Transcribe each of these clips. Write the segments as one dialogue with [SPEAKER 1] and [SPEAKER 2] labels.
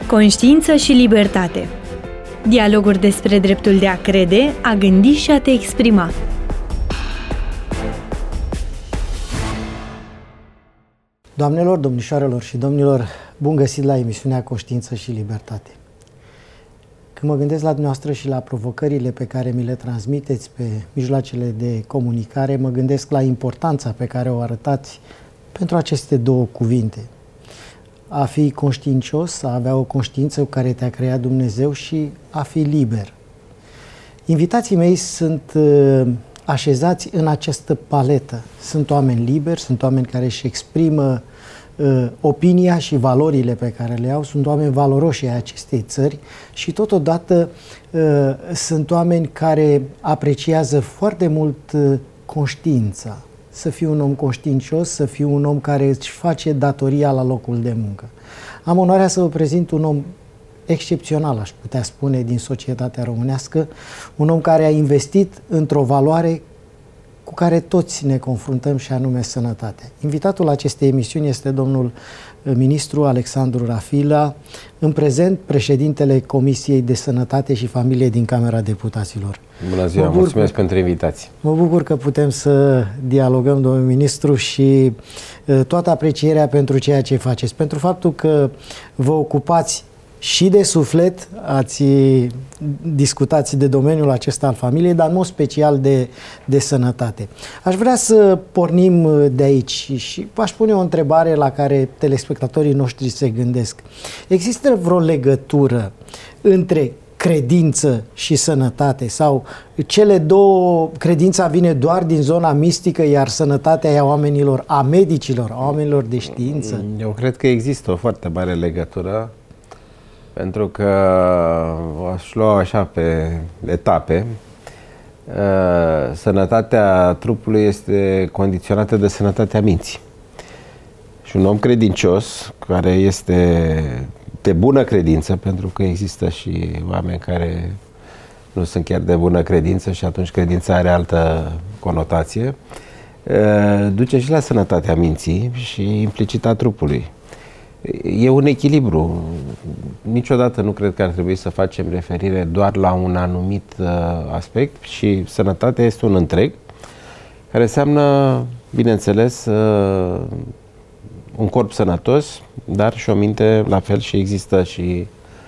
[SPEAKER 1] Conștiință și libertate. Dialoguri despre dreptul de a crede, a gândi și a te exprima.
[SPEAKER 2] Doamnelor, domnișoarelor și domnilor, bun găsit la emisiunea Conștiință și Libertate. Când mă gândesc la dumneavoastră și la provocările pe care mi le transmiteți pe mijloacele de comunicare, mă gândesc la importanța pe care o arătați pentru aceste două cuvinte. A fi conștiincios, a avea o conștiință cu care te-a creat Dumnezeu și a fi liber. Invitații mei sunt așezați în această paletă. Sunt oameni liberi, sunt oameni care își exprimă opinia și valorile pe care le au, sunt oameni valoroși ai acestei țări și totodată sunt oameni care apreciază foarte mult conștiința. Să fii un om conștiincios, să fii un om care își face datoria la locul de muncă. Am onoarea să vă prezint un om excepțional, aș putea spune, din societatea românească, un om care a investit într-o valoare cu care toți ne confruntăm și anume sănătatea. Invitatul acestei emisiuni este domnul ministru Alexandru Rafila, în prezent președintele Comisiei de Sănătate și Familie din Camera Deputaților.
[SPEAKER 3] Bună ziua, mulțumesc pentru invitație.
[SPEAKER 2] Mă bucur că putem să dialogăm, domnul ministru, și toată aprecierea pentru ceea ce faceți, pentru faptul că vă ocupați și de suflet, discutați de domeniul acesta al familiei, dar în mod special de sănătate. Aș vrea să pornim de aici și aș pune o întrebare la care telespectatorii noștri se gândesc. Există vreo legătură între credință și sănătate sau cele două, credința vine doar din zona mistică, iar sănătatea e a oamenilor, a medicilor, a oamenilor de știință?
[SPEAKER 3] Eu cred că există o foarte mare legătură, pentru că aș lua așa pe etape. Sănătatea trupului este condiționată de sănătatea minții. Și un om credincios, care este de bună credință, pentru că există și oameni care nu sunt chiar de bună credință și atunci credința are altă conotație, duce și la sănătatea minții și implicit a trupului. E un echilibru. Niciodată nu cred că ar trebui să facem referire doar la un anumit aspect și sănătatea este un întreg care înseamnă, bineînțeles, un corp sănătos, dar și o minte la fel, și există și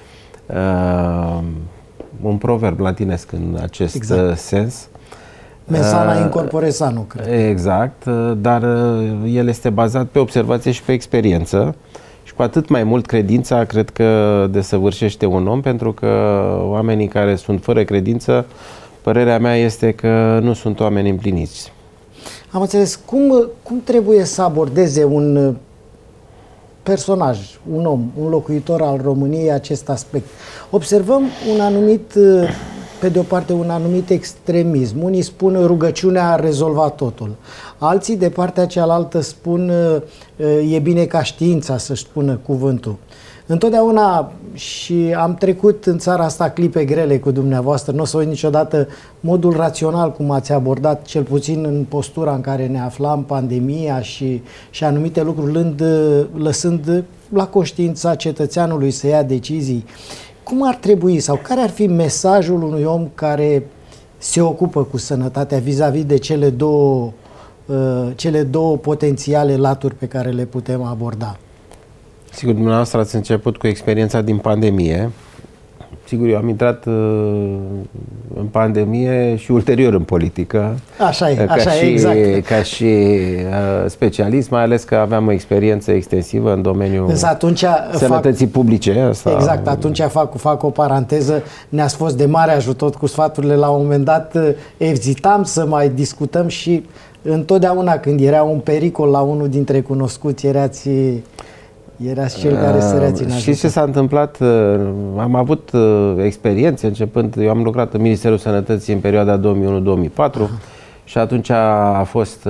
[SPEAKER 3] un proverb latinesc în acest sens.
[SPEAKER 2] Mens sana in corpore sano, cred.
[SPEAKER 3] Exact, dar el este bazat pe observație și pe experiență. Și cu atât mai mult credința cred că desăvârșește un om, pentru că oamenii care sunt fără credință, părerea mea este că nu sunt oameni împliniți.
[SPEAKER 2] Am înțeles. Cum trebuie să abordeze un personaj, un om, un locuitor al României acest aspect? Observăm un anumit, pe de o parte, un anumit extremism. Unii spun rugăciunea a rezolvat totul. Alții, de partea cealaltă, spun e bine ca știința să-și spună cuvântul. Întotdeauna, și am trecut în țara asta clipe grele cu dumneavoastră, nu o să uit niciodată modul rațional cum ați abordat, cel puțin în postura în care ne aflam, pandemia și anumite lucruri, lăsând la conștiința cetățeanului să ia decizii. Cum ar trebui sau care ar fi mesajul unui om care se ocupă cu sănătatea vis-a-vis de cele două potențiale laturi pe care le putem aborda?
[SPEAKER 3] Sigur, dumneavoastră ați început cu experiența din pandemie. Sigur, eu am intrat în pandemie și ulterior în politică.
[SPEAKER 2] Așa e, exact.
[SPEAKER 3] Ca și specialist, mai ales că aveam o experiență extensivă în domeniul sănătății publice. Asta...
[SPEAKER 2] Exact, atunci fac o paranteză. Ne-ați fost de mare ajutor cu sfaturile. La un moment dat ezitam să mai discutăm și întotdeauna când era un pericol la unul dintre cunoscuți, erați cel care săreați în ajutor.
[SPEAKER 3] Știți ce s-a întâmplat? Am avut experiențe începând, eu am lucrat în Ministerul Sănătății în perioada 2001-2004 și atunci a fost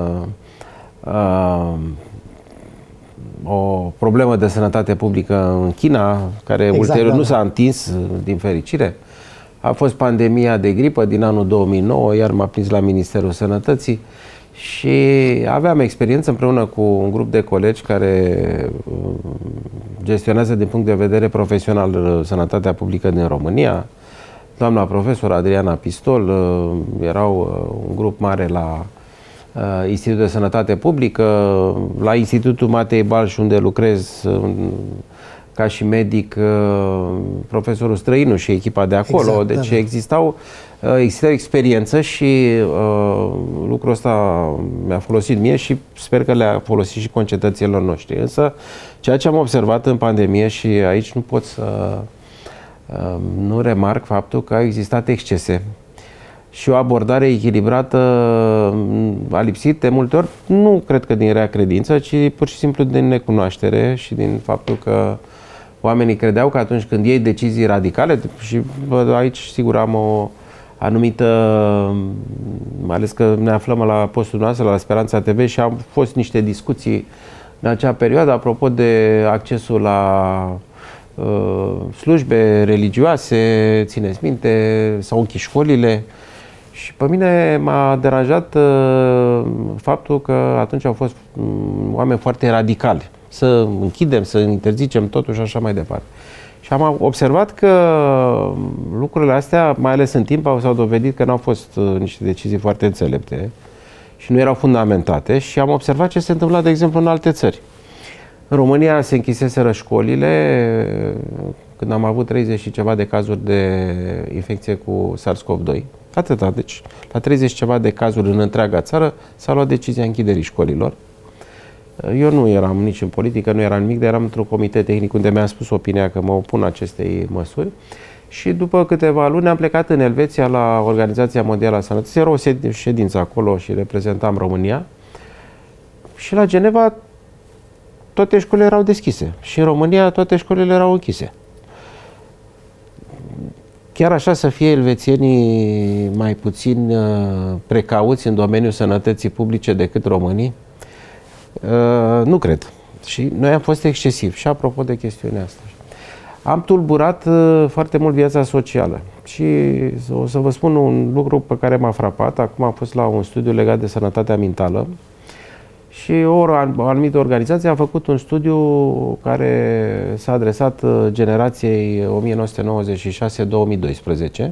[SPEAKER 3] o problemă de sănătate publică în China, care ulterior nu s-a întins, din fericire. A fost pandemia de gripă din anul 2009, iar m-a prins la Ministerul Sănătății. Și aveam experiență împreună cu un grup de colegi care gestionează din punct de vedere profesional sănătatea publică din România. Doamna profesor Adriana Pistol, erau un grup mare la Institutul de Sănătate Publică, la Institutul Matei Balș, unde lucrez ca și medic, profesorul Străinu și echipa de acolo. Exact, deci da. Existau experiență și lucrul ăsta mi-a folosit mie și sper că le-a folosit și concetățenilor noștri. Însă, ceea ce am observat în pandemie, și aici nu pot să nu remarc faptul că au existat excese și o abordare echilibrată a lipsit de multe ori, nu cred că din rea credință, ci pur și simplu din necunoaștere și din faptul că oamenii credeau că atunci când iei decizii radicale, și aici sigur am o anumită, mai ales că ne aflăm la postul noastră, la Speranța TV, și au fost niște discuții în acea perioadă apropo de accesul la slujbe religioase, țineți minte, s-au închis școlile. Și pe mine m-a deranjat faptul că atunci au fost oameni foarte radicali. Să închidem, să interzicem totul și așa mai departe. Și am observat că lucrurile astea, mai ales în timp, s-au dovedit că n-au fost niște decizii foarte înțelepte și nu erau fundamentate. Și am observat ce se întâmpla, de exemplu, în alte țări. În România se închiseseră școlile când am avut 30 și ceva de cazuri de infecție cu SARS-CoV-2. Atâta, deci la 30 ceva de cazuri în întreaga țară s-a luat decizia închiderii școlilor. Eu nu eram nici în politică, nu eram nimic, dar eram într-un comitet tehnic unde mi-a spus opinia că mă opun acestei măsuri. Și după câteva luni am plecat în Elveția la Organizația Mondială a Sănătății. Era o ședință acolo și reprezentam România. Și la Geneva toate școlile erau deschise. Și în România toate școlile erau închise. Chiar așa să fie elvețienii mai puțin precauți în domeniul sănătății publice decât românii? Nu cred. Și noi am fost excesivi. Și apropo de chestiunea asta, am tulburat foarte mult viața socială. Și o să vă spun un lucru pe care m-a frapat. Acum am fost la un studiu legat de sănătatea mentală și o anumită organizație a făcut un studiu care s-a adresat generației 1996-2012.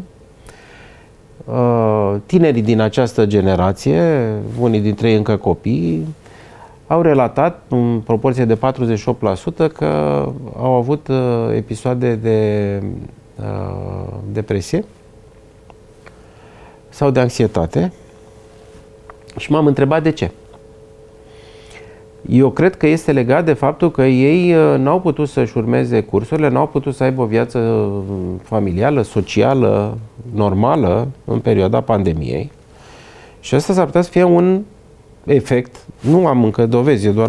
[SPEAKER 3] Tinerii din această generație, unii dintre ei încă copii, au relatat în proporție de 48% că au avut episoade de depresie sau de anxietate și m-am întrebat de ce. Eu cred că este legat de faptul că ei n-au putut să-și urmeze cursurile, n-au putut să aibă o viață familială, socială, normală în perioada pandemiei. Și asta s-ar putea să fie un efect. Nu am încă dovezi, e doar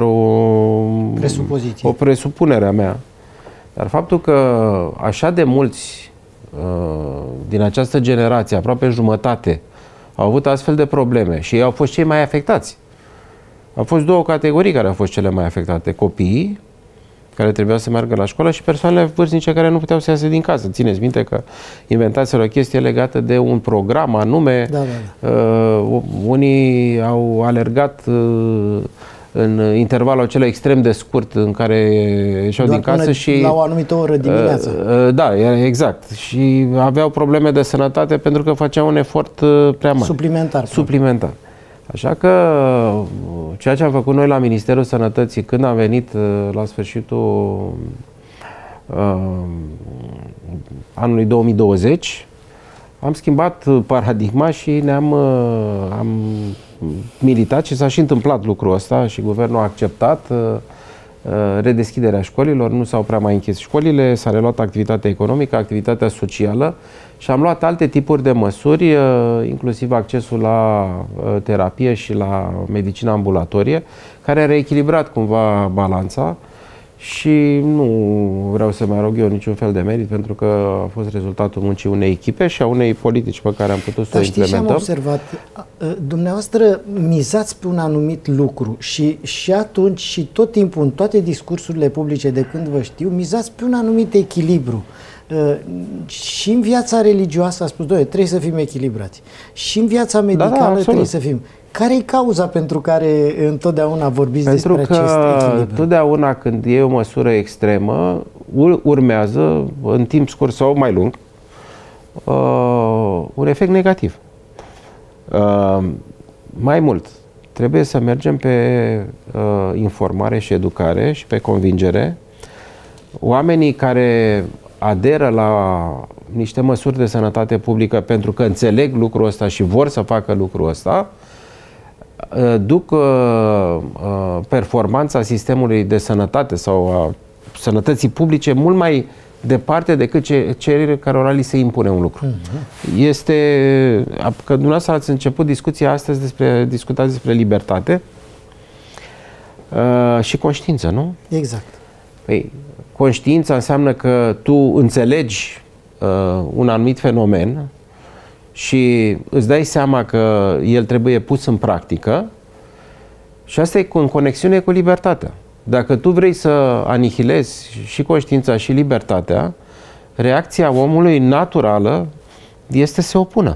[SPEAKER 3] o presupunere a mea. Dar faptul că așa de mulți din această generație, aproape jumătate, au avut astfel de probleme și ei au fost cei mai afectați. Au fost două categorii care au fost cele mai afectate. Copiii, care trebuiau să meargă la școală, și persoanele vârstnice care nu puteau să iasă din casă. Țineți minte că inventaseră o chestie legată de un program anume. Da. Unii au alergat în intervalul acela extrem de scurt în care ieșeau din casă și
[SPEAKER 2] la o anumită oră dimineața.
[SPEAKER 3] Da, exact. Și aveau probleme de sănătate pentru că făceau un efort prea mare. Suplimentar. Așa că ceea ce am făcut noi la Ministerul Sănătății când am venit la sfârșitul anului 2020, am schimbat paradigma și am militat și s-a și întâmplat lucrul ăsta și guvernul a acceptat redeschiderea școlilor, nu s-au prea mai închis școlile, s-a reluat activitatea economică, activitatea socială și am luat alte tipuri de măsuri, inclusiv accesul la terapie și la medicină ambulatorie, care a reechilibrat cumva balanța și nu vreau să mai rog eu niciun fel de merit, pentru că a fost rezultatul muncii unei echipe și a unei politici pe care am putut să o implementăm.
[SPEAKER 2] Dar știți ce am observat? Dumneavoastră mizați pe un anumit lucru și atunci și tot timpul, în toate discursurile publice de când vă știu, mizați pe un anumit echilibru. Și în viața religioasă a spus, trebuie să fim echilibrați. Și în viața medicală trebuie să fim. Care e cauza pentru care întotdeauna vorbiți despre acest echilibru?
[SPEAKER 3] Pentru că întotdeauna când e o măsură extremă, urmează, în timp scurt sau mai lung, un efect negativ. Mai mult, trebuie să mergem pe informare și educare și pe convingere. Oamenii care aderă la niște măsuri de sănătate publică pentru că înțeleg lucrul ăsta și vor să facă lucrul ăsta, duc performanța sistemului de sănătate sau a sănătății publice mult mai departe decât cererile cărora li se impune un lucru. Este, că dumneavoastră ați început discuția astăzi discutați despre libertate și conștiință, nu?
[SPEAKER 2] Exact.
[SPEAKER 3] Păi, conștiința înseamnă că tu înțelegi un anumit fenomen și îți dai seama că el trebuie pus în practică și asta e în conexiune cu libertatea. Dacă tu vrei să anihilezi și conștiința și libertatea, reacția omului naturală este să se opună.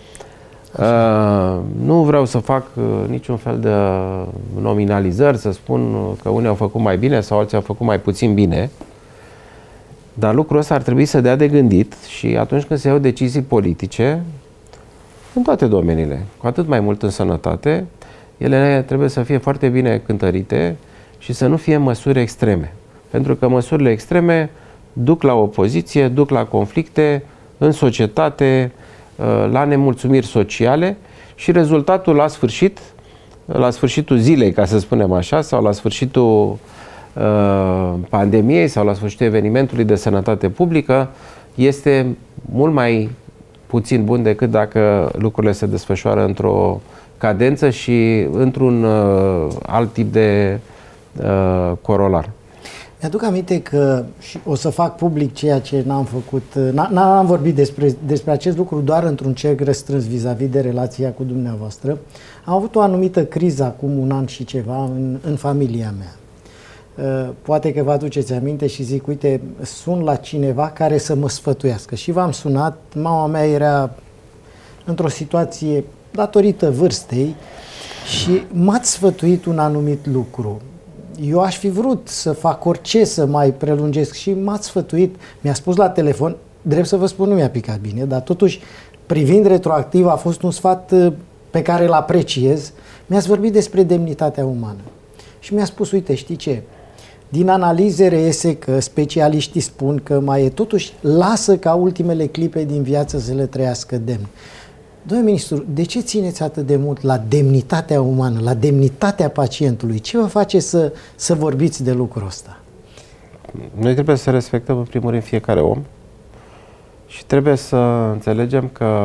[SPEAKER 3] Nu vreau să fac niciun fel de nominalizări, să spun că unii au făcut mai bine sau alții au făcut mai puțin bine, dar lucrul ăsta ar trebui să dea de gândit și atunci când se iau decizii politice, în toate domeniile, cu atât mai mult în sănătate, ele trebuie să fie foarte bine cântărite și să nu fie măsuri extreme. Pentru că măsurile extreme duc la opoziție, duc la conflicte în societate, la nemulțumiri sociale și rezultatul la sfârșitul zilei, ca să spunem așa, sau la sfârșitul pandemiei sau la sfârșitul evenimentului de sănătate publică este mult mai puțin bun decât dacă lucrurile se desfășoară într-o cadență și într-un alt tip de corolar.
[SPEAKER 2] Mi-aduc aminte că, și o să fac public ceea ce n-am făcut, n-am vorbit despre acest lucru doar într-un cerc restrâns vis-a-vis de relația cu dumneavoastră. Am avut o anumită criză acum un an și ceva în familia mea. Poate că vă aduceți aminte și zic, uite, sun la cineva care să mă sfătuiască. Și v-am sunat, mama mea era într-o situație datorită vârstei și m-ați sfătuit un anumit lucru. Eu aș fi vrut să fac orice să mai prelungesc și m-ați sfătuit, mi-a spus la telefon, drept să vă spun, nu mi-a picat bine, dar totuși, privind retroactiv, a fost un sfat pe care îl apreciez. Mi-ați vorbit despre demnitatea umană și mi-a spus, uite, știi ce? Din analize reiese că specialiștii spun că mai e, totuși lasă ca ultimele clipe din viață să le trăiască demn. Domnule ministru, de ce țineți atât de mult la demnitatea umană, la demnitatea pacientului? Ce vă face să vorbiți de lucrul ăsta?
[SPEAKER 3] Noi trebuie să respectăm în primul rând fiecare om și trebuie să înțelegem că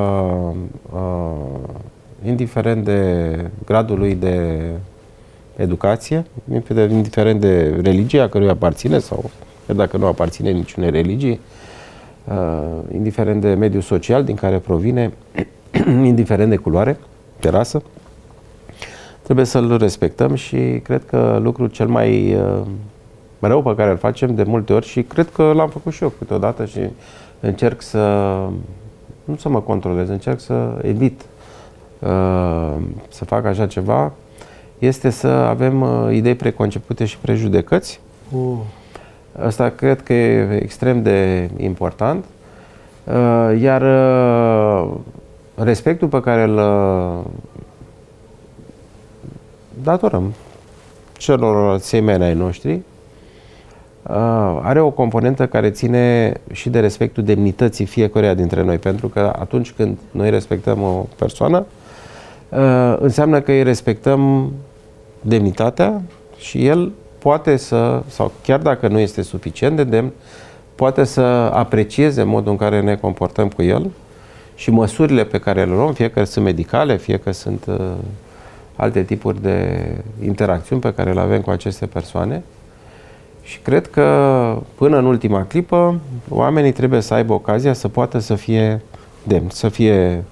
[SPEAKER 3] indiferent de gradul lui de educație, indiferent de religia căruia aparține sau chiar dacă nu aparține niciunei religii, indiferent de mediul social din care provine, indiferent de culoare, de rasă, trebuie să-l respectăm și cred că lucrul cel mai rău pe care îl facem de multe ori și cred că l-am făcut și eu câteodată și încerc nu să mă controlez, încerc să evit să fac așa ceva, este să avem idei preconcepute și prejudecăți. Asta cred că e extrem de important. Iar respectul pe care îl datorăm celorlalți semeni ai noștri are o componentă care ține și de respectul demnității fiecăruia dintre noi, pentru că atunci când noi respectăm o persoană, înseamnă că îi respectăm demnitatea și el poate sau chiar dacă nu este suficient de demn, poate să aprecieze modul în care ne comportăm cu el și măsurile pe care le luăm, fie că sunt medicale, fie că sunt alte tipuri de interacțiuni pe care le avem cu aceste persoane. Și cred că până în ultima clipă oamenii trebuie să aibă ocazia să poată să fie demni, să fie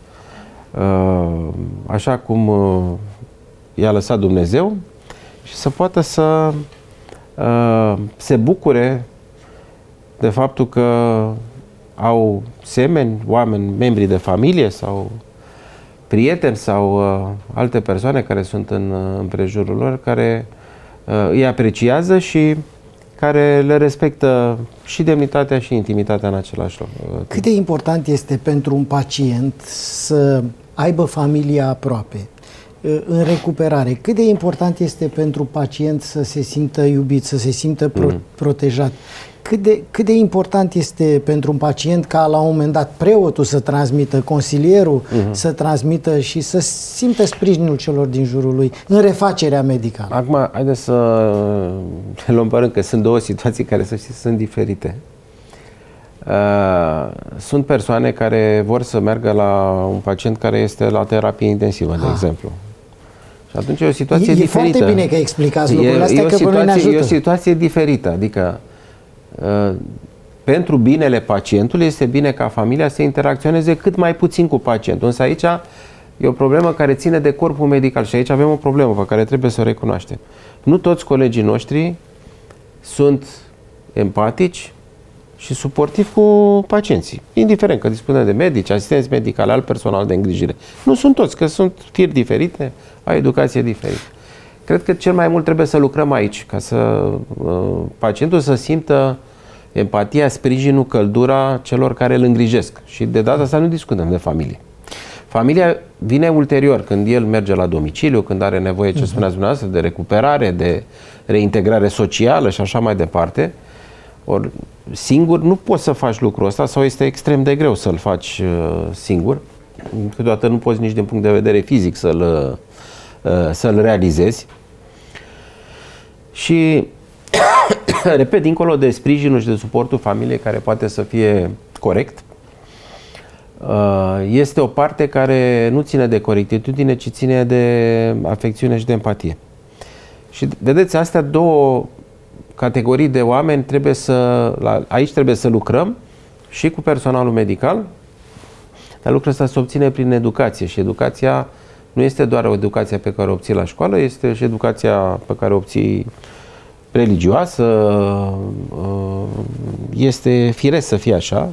[SPEAKER 3] așa cum i-a lăsat Dumnezeu și să poată să se bucure de faptul că au semeni, oameni, membri de familie sau prieteni sau alte persoane care sunt în împrejurul lor, care îi apreciază și care le respectă și demnitatea și intimitatea în același loc.
[SPEAKER 2] Cât de important este pentru un pacient să aibă familia aproape, în recuperare? Cât de important este pentru pacient să se simtă iubit, să se simtă protejat? Cât de important este pentru un pacient ca la un moment dat preotul să transmită, consilierul să transmită și să simtă sprijinul celor din jurul lui în refacerea medicală? Acum,
[SPEAKER 3] haideți să luăm pe rând, că sunt două situații care, să știți, sunt diferite. Sunt persoane care vor să meargă la un pacient care este la terapie intensivă, de exemplu. Și atunci e o situație diferită.
[SPEAKER 2] E foarte bine că explicați lucrurile astea, că pe noi ne ajută.
[SPEAKER 3] E o situație diferită, adică pentru binele pacientului este bine ca familia să interacționeze cât mai puțin cu pacientul. Însă aici e o problemă care ține de corpul medical și aici avem o problemă pe care trebuie să o recunoaștem. Nu toți colegii noștri sunt empatici și suportivi cu pacienții, indiferent că dispunem de medici, asistenți medicali, alt personal de îngrijire. Nu sunt toți, că sunt firi diferite, au educație diferită. Cred că cel mai mult trebuie să lucrăm aici, ca să pacientul să simtă empatia, sprijinul, căldura celor care îl îngrijesc. Și de data asta nu discutăm de familie. Familia vine ulterior, când el merge la domiciliu, când are nevoie, ce spuneați dumneavoastră, de recuperare, de reintegrare socială și așa mai departe. Ori singur nu poți să faci lucrul ăsta sau este extrem de greu să-l faci singur. Câteodată nu poți nici din punct de vedere fizic să-l realizezi. Și, repet, dincolo de sprijinul și de suportul familiei, care poate să fie corect, este o parte care nu ține de corectitudine, ci ține de afecțiune și de empatie. Și vedeți, astea două categorii de oameni aici trebuie să lucrăm și cu personalul medical, dar lucrul ăsta se obține prin educație și educația nu este doar o educație pe care o obții la școală, este și educația pe care o obții religioasă, este firesc să fie așa.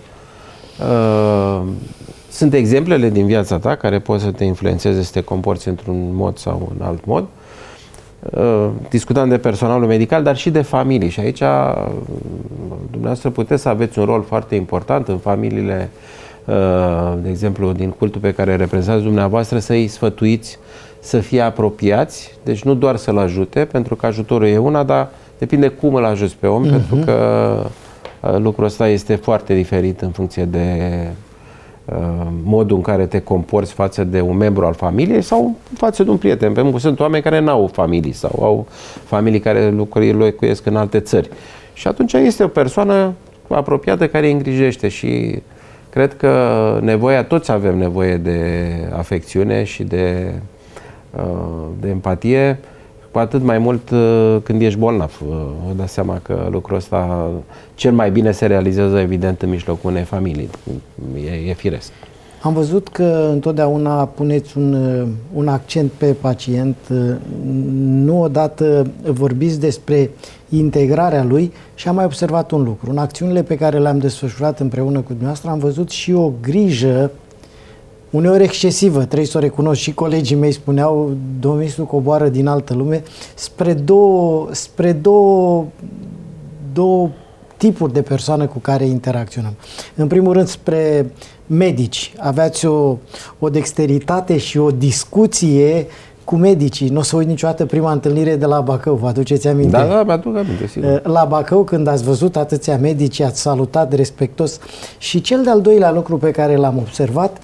[SPEAKER 3] Sunt exemplele din viața ta care pot să te influențeze să te comporți într-un mod sau în alt mod. Discutam de personalul medical, dar și de familii. Și aici dumneavoastră puteți să aveți un rol foarte important în familiile, de exemplu, din cultul pe care reprezentați dumneavoastră, să-i sfătuiți să fie apropiați, deci nu doar să-l ajute, pentru că ajutorul e una, dar depinde cum îl ajuți pe om, pentru că lucrul ăsta este foarte diferit în funcție de modul în care te comporți față de un membru al familiei sau față de un prieten. Pentru că sunt oameni care n-au familii sau au familii care locuiesc în alte țări. Și atunci este o persoană apropiată care îi îngrijește și cred că toți avem nevoie de afecțiune și de empatie, cu atât mai mult când ești bolnav. Vă dați seama că lucrul ăsta cel mai bine se realizează, evident, în mijlocul unei familii. E firesc.
[SPEAKER 2] Am văzut că întotdeauna puneți un accent pe pacient. Nu odată vorbiți despre integrarea lui și am mai observat un lucru. În acțiunile pe care le-am desfășurat împreună cu dumneavoastră am văzut și o grijă uneori excesivă, trebuie să o recunosc, și colegii mei spuneau, domnul ministru coboară din altă lume, spre două tipuri de persoane cu care interacționăm. În primul rând, spre medici. Aveați o dexteritate și o discuție cu medicii. Nu o să uit niciodată prima întâlnire de la Bacău. Vă aduceți aminte?
[SPEAKER 3] Da, mi-aduc aminte, sigur.
[SPEAKER 2] La Bacău, când ați văzut atâția medici, ați salutat respectos. Și cel de-al doilea lucru pe care l-am observat,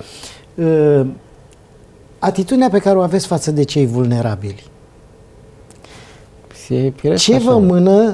[SPEAKER 2] atitudinea pe care o aveți față de cei vulnerabili. Ce vă mână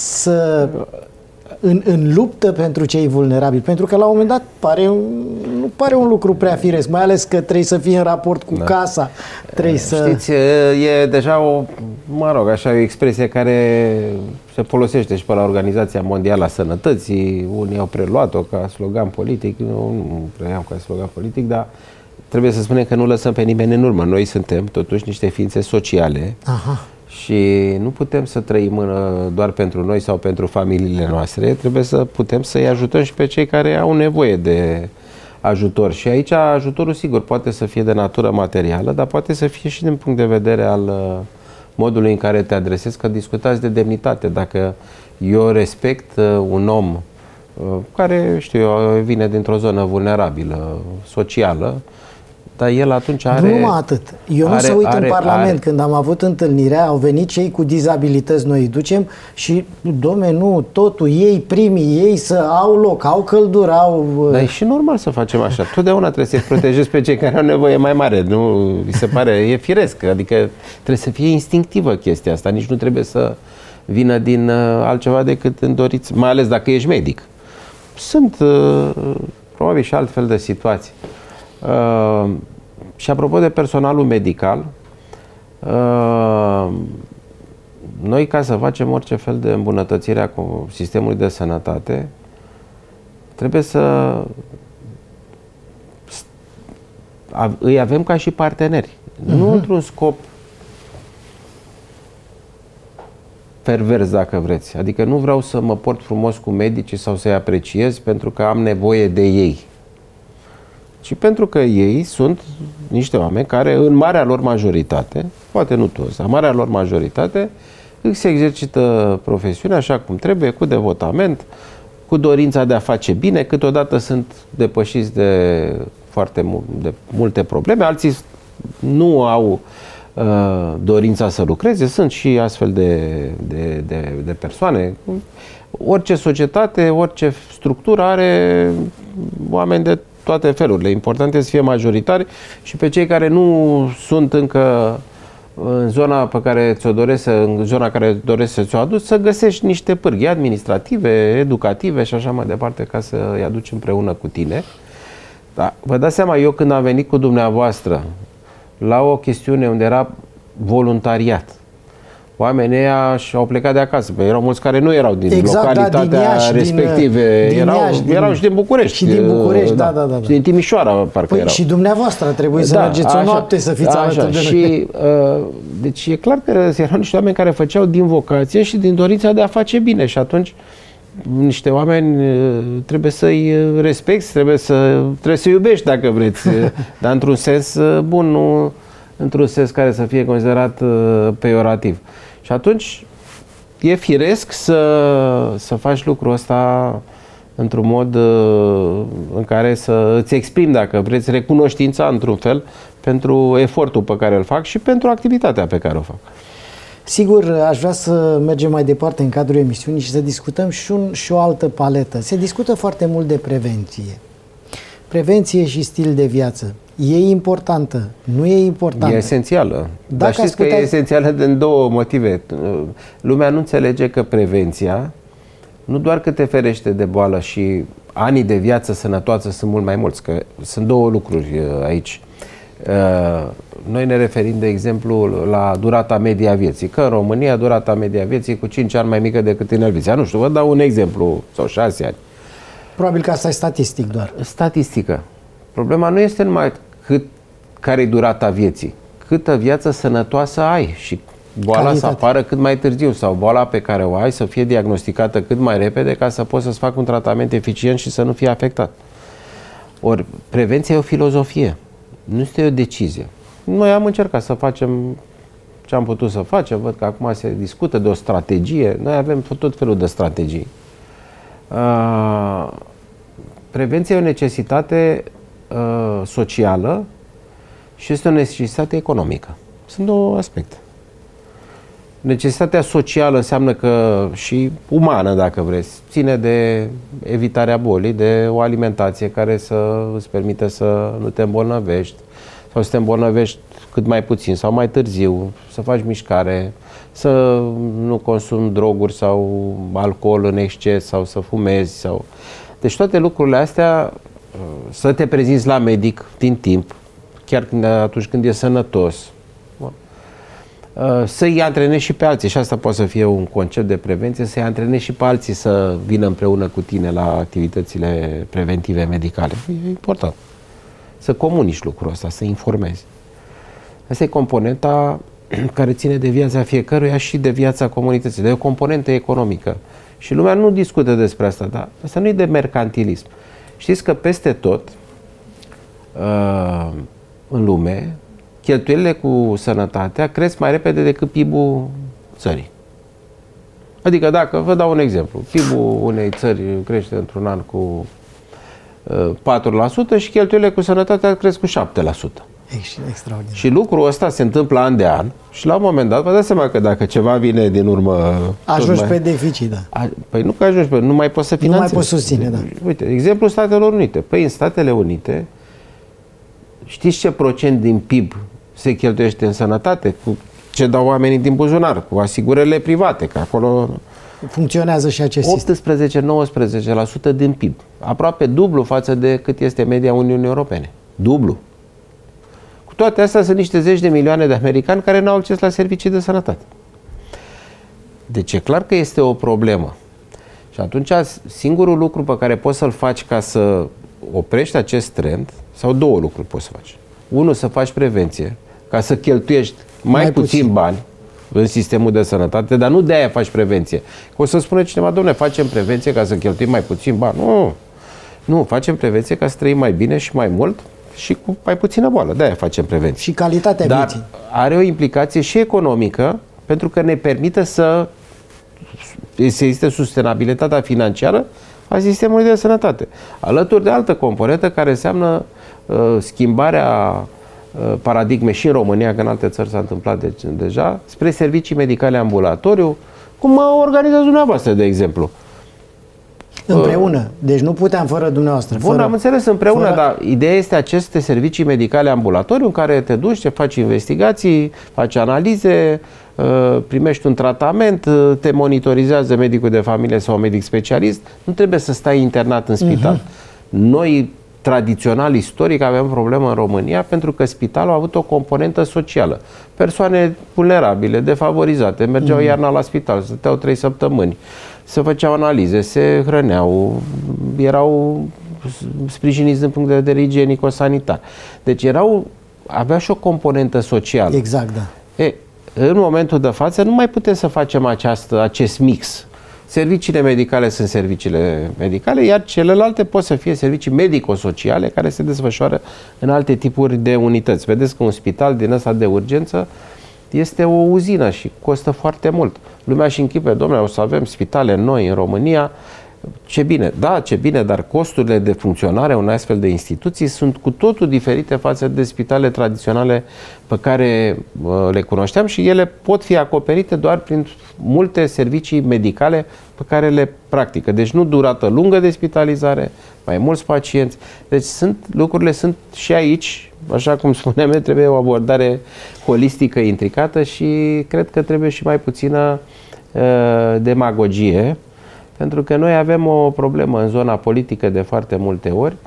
[SPEAKER 2] în luptă pentru cei vulnerabili? Pentru că la un moment dat nu pare un lucru prea firesc, mai ales că trebuie să fie în raport cu casa.
[SPEAKER 3] Știți, e deja o expresie care se folosește și pe la Organizația Mondială a Sănătății. Unii au preluat-o ca slogan politic, nu preiau ca slogan politic, dar trebuie să spunem că nu lăsăm pe nimeni în urmă. Noi suntem totuși niște ființe sociale.
[SPEAKER 2] Aha.
[SPEAKER 3] Și nu putem să trăim doar pentru noi sau pentru familiile noastre, trebuie să putem să-i ajutăm și pe cei care au nevoie de ajutor. Și aici ajutorul, sigur, poate să fie de natură materială, dar poate să fie și din punct de vedere al modului în care te adresezi, că discutați de demnitate. Dacă eu respect un om care, știu eu, vine dintr-o zonă vulnerabilă, socială, dar el atunci are...
[SPEAKER 2] Nu numai atât. Eu nu se uit în Parlament. Când am avut întâlnirea, au venit cei cu dizabilități, noi îi ducem și, dom'le, nu, totul, ei primii, ei să au loc, au căldură, au...
[SPEAKER 3] Dar e și normal să facem așa. Totdeauna trebuie să-i protejezi pe cei care au nevoie mai mare. Nu, mi se pare, e firesc. Adică trebuie să fie instinctivă chestia asta. Nici nu trebuie să vină din altceva decât îndoriți, mai ales dacă ești medic. Sunt probabil și altfel de situații. Și apropo de personalul medical, noi, ca să facem orice fel de îmbunătățire a sistemului de sănătate, trebuie să îi avem ca și parteneri. Nu într-un scop pervers, dacă vreți. Adică nu vreau să mă port frumos cu medicii sau să-i apreciez pentru că am nevoie de ei. Și pentru că ei sunt niște oameni care, în marea lor majoritate, poate nu toți, dar marea lor majoritate, se exercită profesiunea așa cum trebuie, cu devotament, cu dorința de a face bine, câteodată sunt depășiți de de multe probleme, alții nu au dorința să lucreze, sunt și astfel de persoane. Orice societate, orice structură are oameni de toate felurile. Important este să fie majoritari și pe cei care nu sunt încă în zona pe care ți-o doresc, în zona care doresc să ți-o aduci, să găsești niște pârghii administrative, educative și așa mai departe, ca să îi aduci împreună cu tine. Da, vă dați seama, eu când am venit cu dumneavoastră la o chestiune unde era voluntariat, oamenii ăia și-au plecat de acasă. Erau mulți care nu erau din localitatea din Iași, respective. Erau și din București.
[SPEAKER 2] Și din București, da.
[SPEAKER 3] Și din Timișoara, parcă erau.
[SPEAKER 2] Și dumneavoastră trebuie să mergeți o noapte să fiți alături de noi.
[SPEAKER 3] Deci e clar că erau niște oameni care făceau din vocație și din dorința de a face bine. Și atunci niște oameni trebuie să-i respecti, trebuie să iubești, dacă vreți. Dar într-un sens bun, nu într-un sens care să fie considerat peiorativ. Și atunci e firesc să faci lucrul ăsta într-un mod în care să îți exprimi, dacă vreți, recunoștința într-un fel pentru efortul pe care îl fac și pentru activitatea pe care o fac.
[SPEAKER 2] Sigur, aș vrea să mergem mai departe în cadrul emisiunii și să discutăm și o altă paletă. Se discută foarte mult de prevenție. Prevenție și stil de viață. E importantă? Nu e importantă?
[SPEAKER 3] E esențială. Dar știți că e esențială din două motive. Lumea nu înțelege că prevenția nu doar că te ferește de boală și anii de viață sănătoasă sunt mult mai mulți, că sunt două lucruri aici. Noi ne referim, de exemplu, la durata medie a vieții, că în România durata medie a vieții cu 5 ani mai mică decât în Elveția. Nu știu, vă dau un exemplu, sau 6 ani.
[SPEAKER 2] Probabil că asta e statistic doar.
[SPEAKER 3] Statistică. Problema nu este numai care e durata vieții, câtă viață sănătoasă ai și boala să apară cât mai târziu sau boala pe care o ai să fie diagnosticată cât mai repede ca să poți să-ți faci un tratament eficient și să nu fie afectat. Ori prevenția e o filozofie, nu este o decizie. Noi am încercat să facem ce am putut să facem, văd că acum se discută de o strategie, noi avem tot felul de strategii. Prevenția e o necesitate socială și este o necesitate economică. Sunt două aspecte. Necesitatea socială înseamnă că și umană, dacă vreți, ține de evitarea bolii, de o alimentație care să îți permite să nu te îmbolnăvești sau să te îmbolnăvești cât mai puțin sau mai târziu, să faci mișcare, să nu consumi droguri sau alcool în exces sau să fumezi. Deci toate lucrurile astea, să te prezinți la medic din timp, chiar atunci când e sănătos, să-i antrenezi și pe alții, și asta poate să fie un concept de prevenție, să-i antrenezi și pe alții să vină împreună cu tine la activitățile preventive medicale. E important. Să comunici lucrul ăsta, să informezi. Asta e componenta care ține de viața fiecăruia și de viața comunității, de o componentă economică. Și lumea nu discută despre asta, dar asta nu e de mercantilism. Știți că peste tot în lume, cheltuielile cu sănătatea cresc mai repede decât PIB-ul țării. Adică dacă, vă dau un exemplu, PIB-ul unei țări crește într-un an cu 4% și cheltuielile cu sănătatea cresc cu 7%.
[SPEAKER 2] Extraordinar.
[SPEAKER 3] Și lucrul ăsta se întâmplă an de an și la un moment dat vă dați seama că dacă ceva vine din urmă...
[SPEAKER 2] Ajungi pe deficit, da.
[SPEAKER 3] Păi nu că ajungi pe... Nu mai poți să finanțezi.
[SPEAKER 2] Nu mai poți susține, da.
[SPEAKER 3] Uite, exemplul Statelor Unite. Păi în Statele Unite știți ce procent din PIB se cheltuiește în sănătate? Cu ce dau oamenii din buzunar? Cu asigurările private, că acolo...
[SPEAKER 2] Funcționează și acest sistem.
[SPEAKER 3] 18-19% din PIB. Aproape dublu față de cât este media Uniunii Europene. Dublu. Cu toate astea sunt niște zeci de milioane de americani care nu au acces la servicii de sănătate. Deci e clar că este o problemă. Și atunci singurul lucru pe care poți să-l faci ca să oprești acest trend, sau două lucruri poți să faci. Unul, să faci prevenție, ca să cheltuiești mai puțin bani în sistemul de sănătate, dar nu de aia faci prevenție. Că o să spună cineva, dom'le, facem prevenție ca să cheltuim mai puțin bani. Nu, facem prevenție ca să trăim mai bine și mai mult și cu mai puțină boală. De aia facem prevenție.
[SPEAKER 2] Și calitatea vieții.
[SPEAKER 3] Dar are o implicație și economică, pentru că ne permite să existe sustenabilitatea financiară a sistemului de sănătate. Alături de altă componentă care înseamnă schimbarea paradigme și în România, că în alte țări s-a întâmplat deja, spre servicii medicale ambulatoriu, cum organizați dumneavoastră, de exemplu.
[SPEAKER 2] Împreună. Deci nu puteam fără dumneavoastră.
[SPEAKER 3] Bun, am înțeles împreună, dar ideea este aceste servicii medicale ambulatoriu în care te duci, te faci investigații, faci analize, primești un tratament, te monitorizează medicul de familie sau medic specialist. Nu trebuie să stai internat în spital. Noi, tradițional, istoric, avem problemă în România pentru că spitalul a avut o componentă socială. Persoane vulnerabile, defavorizate, mergeau iarna la spital, stăteau 3 săptămâni, se făceau analize, se hrăneau, erau sprijiniți din punct de vedere igienico-sanitar. Deci aveau și o componentă socială.
[SPEAKER 2] Exact, da.
[SPEAKER 3] În momentul de față nu mai putem să facem acest mix. Serviciile medicale sunt serviciile medicale, iar celelalte pot să fie servicii medico-sociale care se desfășoară în alte tipuri de unități. Vedeți că un spital din ăsta de urgență este o uzină și costă foarte mult. Lumea și închipe, domnule, o să avem spitale noi în România. Ce bine, da, ce bine, dar costurile de funcționare a unei astfel de instituții sunt cu totul diferite față de spitale tradiționale pe care le cunoșteam și ele pot fi acoperite doar prin multe servicii medicale pe care le practică. Deci nu durată lungă de spitalizare, mai mulți pacienți. Deci lucrurile sunt și aici, așa cum spuneam, trebuie o abordare holistică, intricată și cred că trebuie și mai puțină demagogie. Pentru că noi avem o problemă în zona politică de foarte multe ori.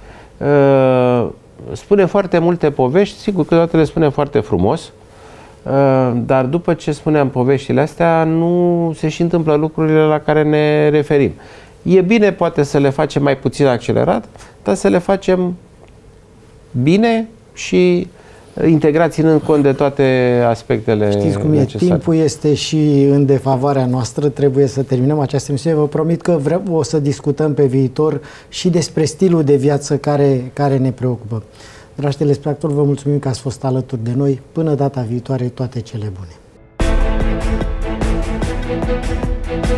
[SPEAKER 3] Spune foarte multe povești, sigur că câteodată le spune foarte frumos, dar după ce spuneam poveștile astea, nu se și întâmplă lucrurile la care ne referim. E bine poate să le facem mai puțin accelerat, dar să le facem bine și integrați ținând cont de toate aspectele.
[SPEAKER 2] Știți cum e, necesare. Timpul este și în defavoarea noastră, trebuie să terminăm această emisiune. Vă promit că o să discutăm pe viitor și despre stilul de viață care ne preocupă. Dragi telespectatori, vă mulțumim că ați fost alături de noi. Până data viitoare, toate cele bune!